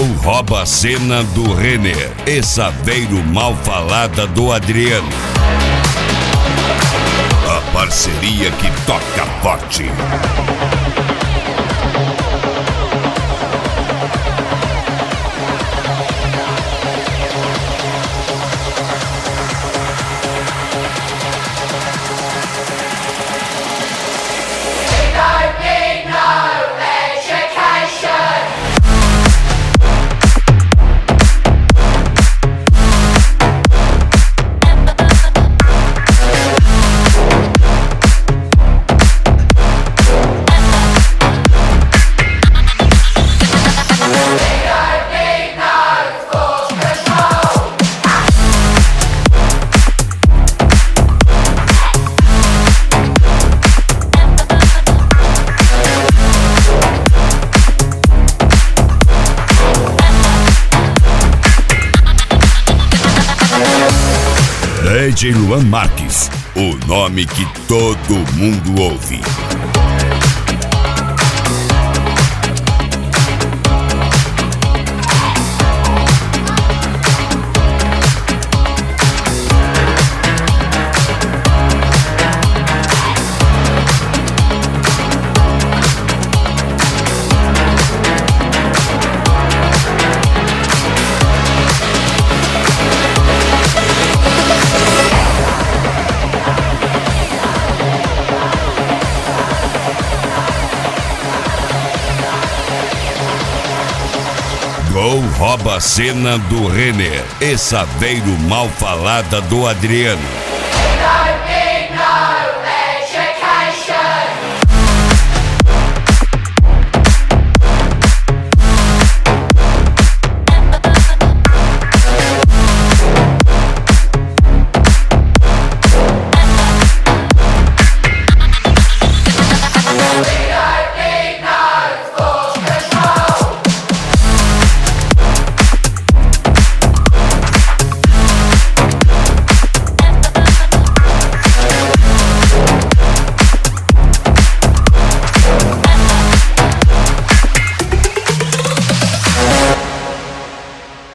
Gol rouba a cena do Renner e Saveiro mal falada do Adriano. A parceria que toca forte. DJ Luan Marques, o nome que todo mundo ouve. Gol rouba a cena do Renner e Saveiro mal falada do Adriano.